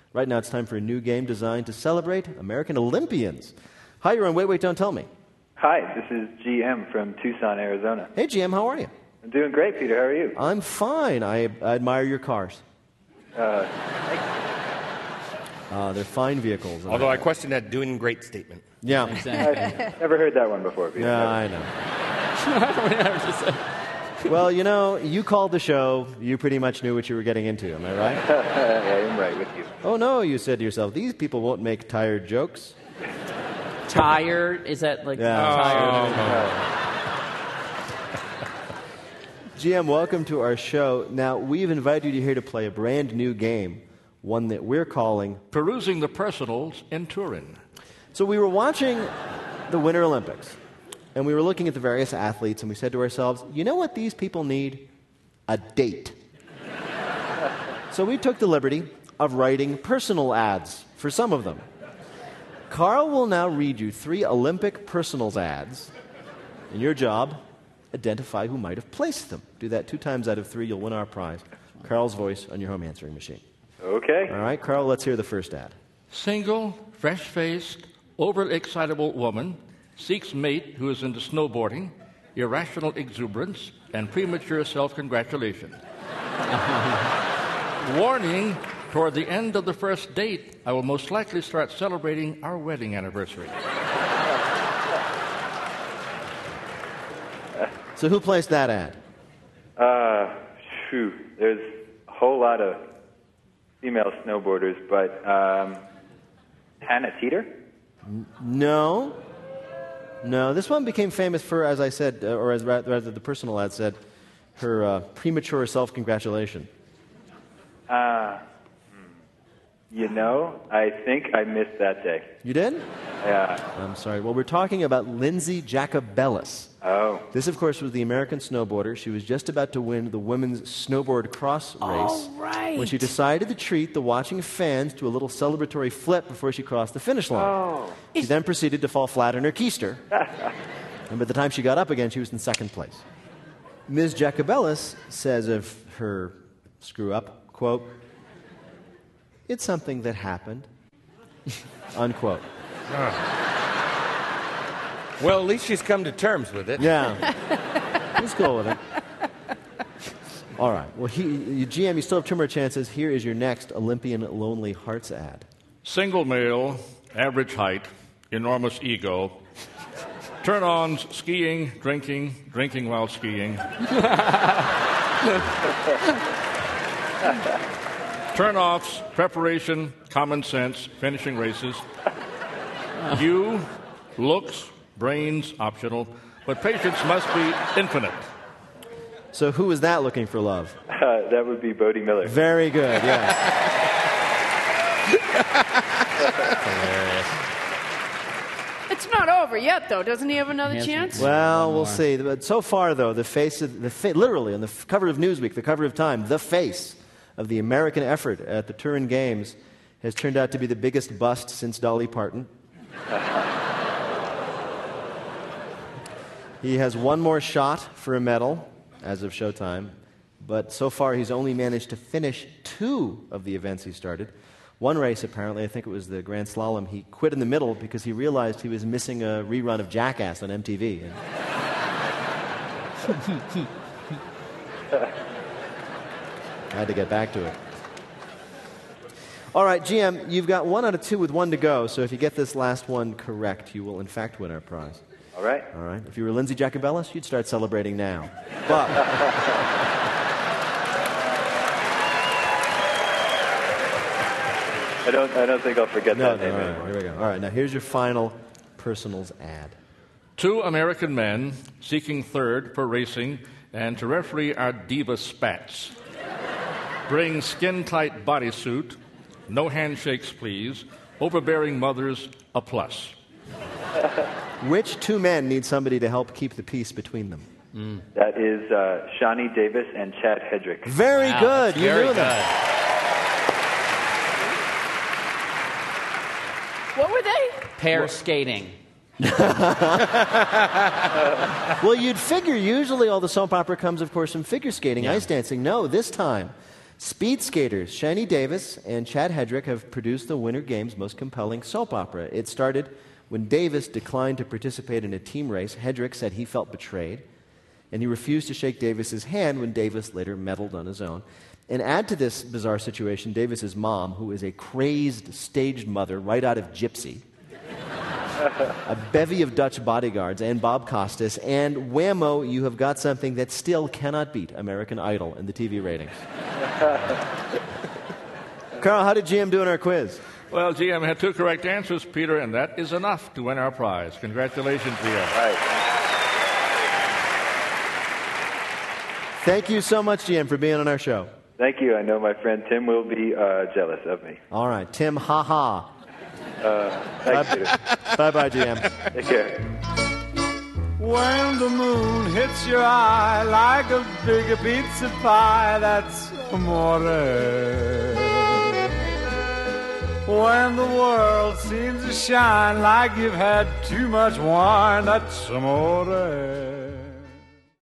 Right now it's time for a new game designed to celebrate American Olympians. Hi, you're on Wait, Wait, Don't Tell Me. Hi, this is GM from Tucson, Arizona. Hey, GM, how are you? I'm doing great, Peter. How are you? I'm fine. I admire your cars. Thanks. They're fine vehicles. Although I question that doing great statement. Yeah. I've never heard that one before, Peter. Yeah, I know. Well, you know, you called the show. You pretty much knew what you were getting into. Am I right? I am right with you. Oh, no, you said to yourself, these people won't make tired jokes. Tired? Is that like tired? GM, welcome to our show. Now, we've invited you here to play a brand new game, one that we're calling Perusing the Personals in Turin. So we were watching the Winter Olympics, and we were looking at the various athletes, and we said to ourselves, you know what these people need? A date. So we took the liberty of writing personal ads for some of them. Carl will now read you 3 Olympic personals ads. And your job, identify who might have placed them. Do that 2 times out of 3, you'll win our prize. Carl's voice on your home answering machine. Okay. All right, Carl, let's hear the first ad. Single, fresh-faced, overexcitable woman seeks mate who is into snowboarding, irrational exuberance, and premature self-congratulation. Warning, toward the end of the first date, I will most likely start celebrating our wedding anniversary. So who placed that ad? There's a whole lot of female snowboarders, but Hannah Teeter? No. This one became famous for, as I said, or as rather the personal ad said, her premature self-congratulation. You know, I think I missed that day. You did? Yeah. I'm sorry. Well, we're talking about Lindsay Jacobellis. Oh. This, of course, was the American snowboarder. She was just about to win the women's snowboard cross race when she decided to treat the watching fans to a little celebratory flip before she crossed the finish line. Oh. She then proceeded to fall flat on her keister. And by the time she got up again, she was in second place. Ms. Jacobellis says of her screw-up, quote, "It's something that happened," unquote. Well, at least she's come to terms with it. Yeah. He's cool with it. All right. Well, GM, you still have 2 more chances. Here is your next Olympian Lonely Hearts ad. Single male, average height, enormous ego, turn-ons, skiing, drinking while skiing. Turn-offs, preparation, common sense, finishing races. You, looks, brains, optional, but patience must be infinite. So who is that looking for love? That would be Bodie Miller. Very good, yeah. hilarious? It's not over yet, though. Doesn't he have another chance? Well, we'll see. But so far, though, literally on the cover of Newsweek, the cover of Time, the face of the American effort at the Turin Games has turned out to be the biggest bust since Dolly Parton. He has 1 more shot for a medal as of Showtime, but so far he's only managed to finish 2 of the events he started. One race, apparently, I think it was the Grand Slalom, he quit in the middle because he realized he was missing a rerun of Jackass on MTV. I had to get back to it. All right, GM, you've got 1 out of 2 with 1 to go, so if you get this last one correct, you will in fact win our prize. All right. All right. If you were Lindsay Jacobellis, you'd start celebrating now. But I don't think I'll forget that name anymore. Here we go. All right, now here's your final personals ad. 2 American men seeking third for racing and to referee our diva spats. Bring skin-tight bodysuit, no handshakes, please, overbearing mothers, a plus. Which 2 men need somebody to help keep the peace between them? That is Shawnee Davis and Chad Hedrick. Very good. You knew them. What were they? Pair skating. Well, you'd figure usually all the soap opera comes, of course, from figure skating, ice dancing. No, this time Speed skaters Shani Davis and Chad Hedrick have produced the Winter Games' most compelling soap opera. It started when Davis declined to participate in a team race. Hedrick said he felt betrayed, and he refused to shake Davis's hand when Davis later medaled on his own. And add to this bizarre situation Davis's mom, who is a crazed staged mother right out of Gypsy, a bevy of Dutch bodyguards, and Bob Costas, and whammo, you have got something that still cannot beat American Idol in the TV ratings. Carl, how did GM do in our quiz? Well, GM had 2 correct answers, Peter, and that is enough to win our prize. Congratulations, GM. Right. Thank you so much, GM, for being on our show. Thank you. I know my friend Tim will be jealous of me. All right, Tim, ha-ha. Thanks, Peter. Bye-bye, GM. Take care. When the moon hits your eye like a big pizza pie, that's amore. When the world seems to shine like you've had too much wine, that's amore.